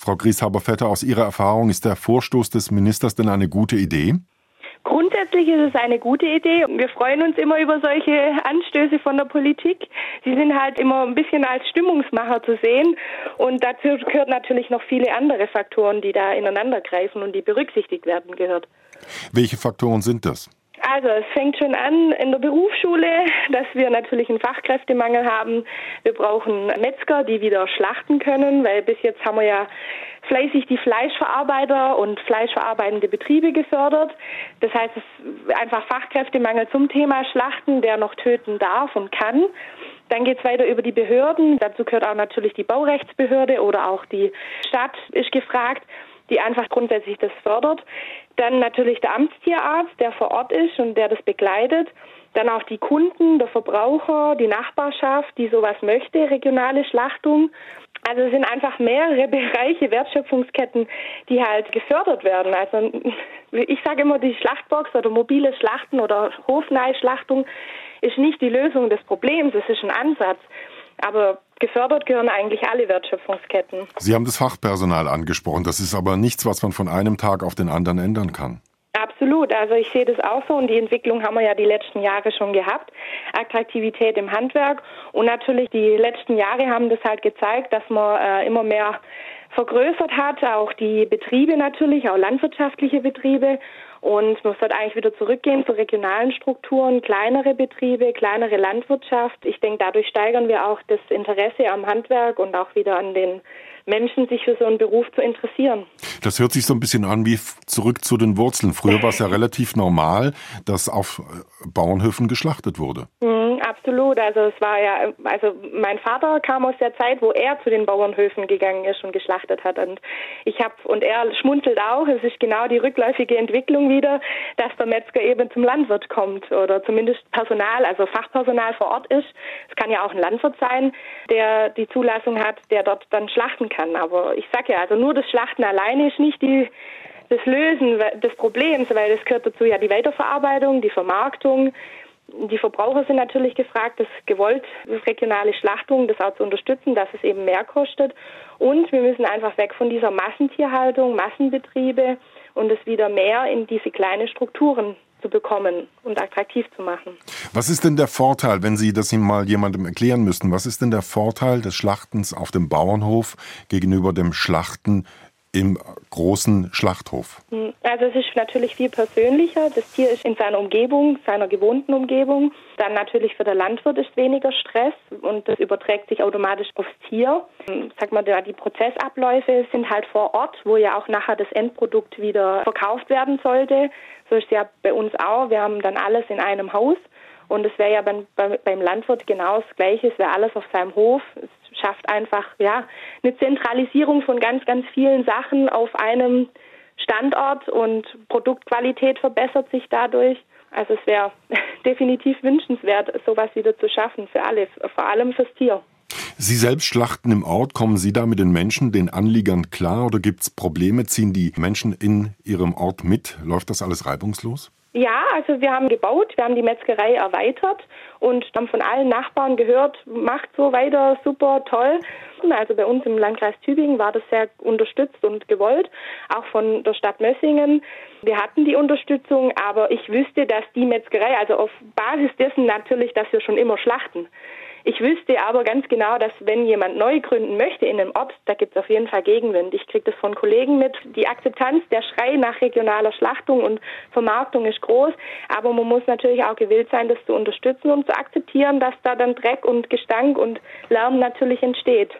Frau Grieshaber-Vetter, aus Ihrer Erfahrung, ist der Vorstoß des Ministers denn eine gute Idee? Grundsätzlich ist es eine gute Idee. Wir freuen uns immer über solche Anstöße von der Politik. Sie sind halt immer ein bisschen als Stimmungsmacher zu sehen. Und dazu gehört natürlich noch viele andere Faktoren, die da ineinander greifen und die berücksichtigt werden gehört. Welche Faktoren sind das? Also es fängt schon an in der Berufsschule, dass wir natürlich einen Fachkräftemangel haben. Wir brauchen Metzger, die wieder schlachten können, weil bis jetzt haben wir ja fleißig die Fleischverarbeiter und fleischverarbeitende Betriebe gefördert. Das heißt, es ist einfach Fachkräftemangel zum Thema Schlachten, der noch töten darf und kann. Dann geht es weiter über die Behörden. Dazu gehört auch natürlich die Baurechtsbehörde oder auch die Stadt ist gefragt, die einfach grundsätzlich das fördert. Dann natürlich der Amtstierarzt, der vor Ort ist und der das begleitet. Dann auch die Kunden, der Verbraucher, die Nachbarschaft, die sowas möchte, regionale Schlachtung. Also es sind einfach mehrere Bereiche, Wertschöpfungsketten, die halt gefördert werden. Also ich sage immer, die Schlachtbox oder mobile Schlachten oder hofnahe Schlachtung ist nicht die Lösung des Problems, es ist ein Ansatz. Aber gefördert gehören eigentlich alle Wertschöpfungsketten. Sie haben das Fachpersonal angesprochen. Das ist aber nichts, was man von einem Tag auf den anderen ändern kann. Absolut. Also ich sehe das auch so und die Entwicklung haben wir ja die letzten Jahre schon gehabt. Attraktivität im Handwerk und natürlich die letzten Jahre haben das halt gezeigt, dass man immer mehr vergrößert hat, auch die Betriebe natürlich, auch landwirtschaftliche Betriebe. Und man sollte eigentlich wieder zurückgehen zu regionalen Strukturen, kleinere Betriebe, kleinere Landwirtschaft. Ich denke, dadurch steigern wir auch das Interesse am Handwerk und auch wieder an den Menschen, sich für so einen Beruf zu interessieren. Das hört sich so ein bisschen an wie zurück zu den Wurzeln. Früher war es ja relativ normal, dass auf Bauernhöfen geschlachtet wurde. Absolut. Also mein Vater kam aus der Zeit, wo er zu den Bauernhöfen gegangen ist und geschlachtet hat. Und er schmunzelt auch, es ist genau die rückläufige Entwicklung wieder, dass der Metzger eben zum Landwirt kommt oder zumindest Personal, also Fachpersonal vor Ort ist. Es kann ja auch ein Landwirt sein, der die Zulassung hat, der dort dann schlachten kann. Aber ich sage ja, also nur das Schlachten alleine ist nicht das Lösen des Problems, weil es gehört dazu ja die Weiterverarbeitung, die Vermarktung. Die Verbraucher sind natürlich gefragt, das regionale Schlachtung, das auch zu unterstützen, dass es eben mehr kostet. Und wir müssen einfach weg von dieser Massentierhaltung, Massenbetriebe und es wieder mehr in diese kleinen Strukturen zu bekommen und attraktiv zu machen. Was ist denn der Vorteil, wenn Sie das mal jemandem erklären müssten? Was ist denn der Vorteil des Schlachtens auf dem Bauernhof gegenüber dem Schlachten im großen Schlachthof? Also es ist natürlich viel persönlicher. Das Tier ist in seiner Umgebung, seiner gewohnten Umgebung. Dann natürlich für den Landwirt ist weniger Stress und das überträgt sich automatisch aufs Tier. Die Prozessabläufe sind halt vor Ort, wo ja auch nachher das Endprodukt wieder verkauft werden sollte. So ist es ja bei uns auch. Wir haben dann alles in einem Haus. Und es wäre ja beim Landwirt genau das Gleiche. Es wäre alles auf seinem Hof. Es schafft einfach eine Zentralisierung von ganz, ganz vielen Sachen auf einem Standort und Produktqualität verbessert sich dadurch. Also es wäre definitiv wünschenswert, sowas wieder zu schaffen für alle, vor allem fürs Tier. Sie selbst schlachten im Ort. Kommen Sie da mit den Menschen, den Anliegern klar oder gibt es Probleme? Ziehen die Menschen in Ihrem Ort mit? Läuft das alles reibungslos? Ja, also wir haben gebaut, wir haben die Metzgerei erweitert und haben von allen Nachbarn gehört, macht so weiter, super, toll. Also bei uns im Landkreis Tübingen war das sehr unterstützt und gewollt, auch von der Stadt Mössingen. Wir hatten die Unterstützung, aber ich wüsste, dass die Metzgerei, also auf Basis dessen natürlich, dass wir schon immer schlachten. Ich wüsste aber ganz genau, dass wenn jemand neu gründen möchte in einem Ort, da gibt es auf jeden Fall Gegenwind. Ich kriege das von Kollegen mit. Die Akzeptanz, der Schrei nach regionaler Schlachtung und Vermarktung ist groß, aber man muss natürlich auch gewillt sein, das zu unterstützen und zu akzeptieren, dass da dann Dreck und Gestank und Lärm natürlich entsteht.